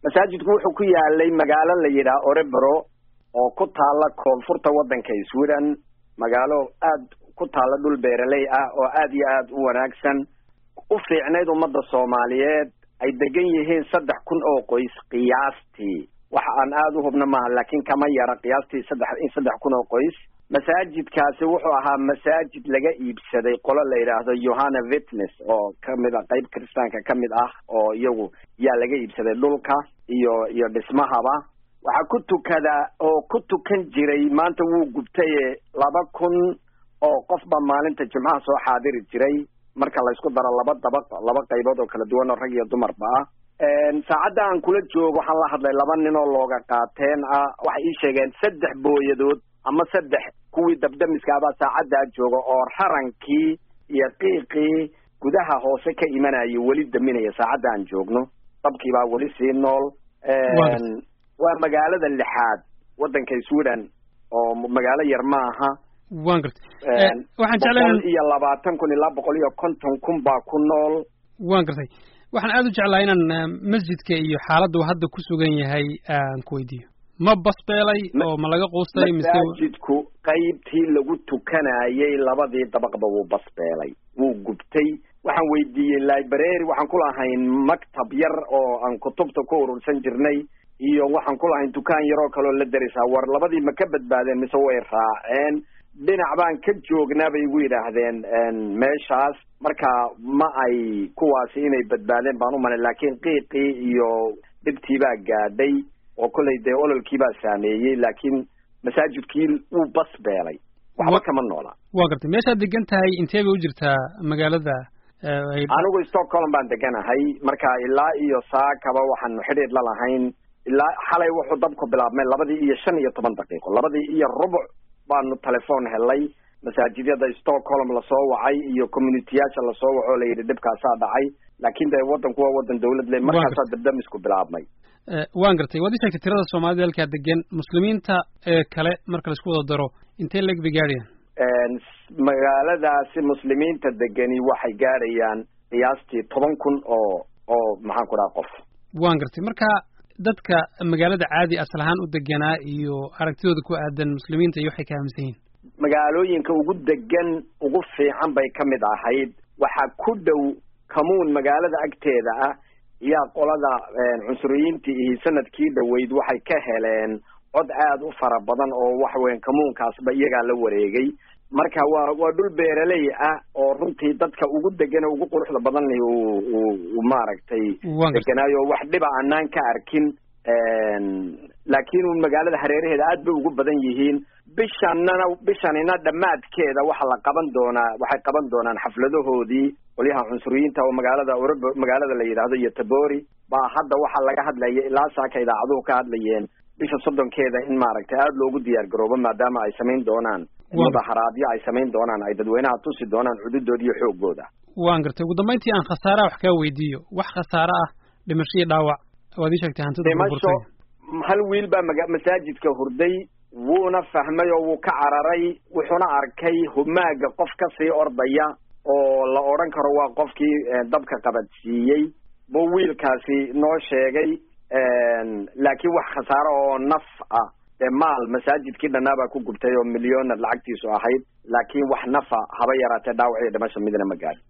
masaajidku wuxuu ku yaalay magaalo la yidhaha Orebro oo ku taala koonfurta waddanka Sweden, magaalo aad ku taala dhul beeraley ah oo aad iyo aad u wanaagsan, u fiicneyd ummadda Soomaaliyeed, ay degan yihiin 3,000 oo qoys qiyaastii. waxa aan aad u hubna maaha laakiin kama yara qiyaastii 3,000 oo qoys. masaajidkaasi wuxuu ahaa masaajid laga iibsaday qolo la yiraahdo Johanna Witness oo kamid ah qayb kristaanka kamid ah oo iyagu yaa laga iibsaday dhulka iyo dhismahaba. waxa ku tukada oo ku tukan jiray maanta wuu gubtay 2,000 oo qofba maalinta Jimcaha soo xaadiri jiray marka la isku daro laba qaybood oo kala duwan oo rag iyo dumarba ah. saacada aan kula joogo waxaan la hadlay 2 nin oo looga qaateen ah, waxay ii sheegeen 3 booyadood ama 3 kuwii dabdamiska aba saacada jooga oo xarankii iyo qiiqii gudaha hoose ka imanayay wali daminaya saacada aan joogno. dabkii baa wali sii nool. waa magaalada 6aad waddanka Sweden oo magaalo yar ma aha. waan gartay waxaan jeclahay iyo 20,000 ilaa 150,000 baa ku nool. waan gartay waxaan aad u jeclahay inaan masjidka iyo xaaladda uu hadda ku sugan yahay aan ku weydiiyo. ma basbeelay oo ma laga quustay mise masjidku qaybtii lagu tukanayay 2 dabaqba wuu basbeelay, wuu gubtay. waxaan weydiiyey library, waxaan ku lahayn maktab yar oo aan kutubta ku urursan jirnay, iyo waxaan ku lahayn dukaan yar oo kale oo la darisaa war 2 ma ka badbaadeen mise way raaceen. dhinac baan ka joognaa bay igu yidhaahdeen meeshaas, marka ma ay kuwaasi inay badbaadeen baan u malay, laakiin qiiqii iyo dhibtii baa gaadhay oo kollay dee ololkii baa saameeyey, laakiin masaajidkii wuu basbeelay, waxba kama noola. waa gartay meeshaad degan tahay intee bay u jirtaa magaalada? anigu Stockholm baan deganahay, marka ilaa iyo saakaba waxaan xidhiir la lahayn ilaa xalay wuxuu dabku bilaabmay 2:15 daqiiqo, 2:15 baanu telefoon helay. masaajidyada Stockholm la soo wacay iyo community-yaasha la soo waco la yidhi dhibkaasaa dhacay, laakiin dee waddanku waa waddan dawlad leh, markaasaa dabdamisku bilaabmay. waan gartay waad ii sheegtay tirada Soomaalida halkaa degan, muslimiinta kale marka la isku wada daro intee leeg bay gaadhayaan? magaaladaasi muslimiinta degani waxay gaadhayaan qiyaastii 10,000 oo maxaan ku dhaha qof. waan gartay marka dadka magaalada caadi asal ahaan u deganaa iyo aragtidooda ku aadan muslimiinta iyo waxay ka aaminsan yihiin. magaalooyinka ugu degan ugu fiican bay ka mid ahayd. waxaa ku dhow kamuun magaalada agteeda ah, yaa qolada cunsuriyiintii iyo sanadkii dhaweyd waxay ka heleen cod aad u fara badan oo wax weyn kamuunkaasba iyagaa la wareegay. marka waa dhul beeraley ah oo runtii dadka ugu degan ugu quruxda badan uu maaragtay deganaayo wax dhiba aanaan ka arkin. laakiin magaalada hareeraheeda aad bay ugu badan yihiin. bishanina dhammaadkeeda waxay qaban doonaan xafladahoodii qolyaha cunsuriyiinta oo magaalada la yidhaahdo Göteborg baa hadda waxaa laga hadlaya ilaa saaka idaacaduhu ka hadlayeen bisha 30keeda in maaragtay aad loogu diyaar garoobo, maadaama ay samayn doonaan mudaharaadyo, ay samayn doonaan, ay dadweynaha tusi doonaan xuduudooda iyo xoogooda. waan gartay ugu dambeyntii aan khasaaraha wax kaa weydiiyo, wax khasaare ah dhimasho iyo dhaawac waad ii sheegtay hantida dhimasho. hal wiil baa masaajidka hurday, wuuna fahmay oo wuu ka cararay, wuxuuna arkay humaaga qof ka sii ordaya oo la odhan karo waa qofkii dabka qabadsiiyey buu wiilkaasi noo sheegay. laakiin wax khasaaro oo naf ah maal masaajidkii dhanaabaa ku gubtay oo milyoonad lacagtiisu ahayd, laakiin wax nafa haba yaraatee dhaawac iyo dhimasho midna ma gaadhin.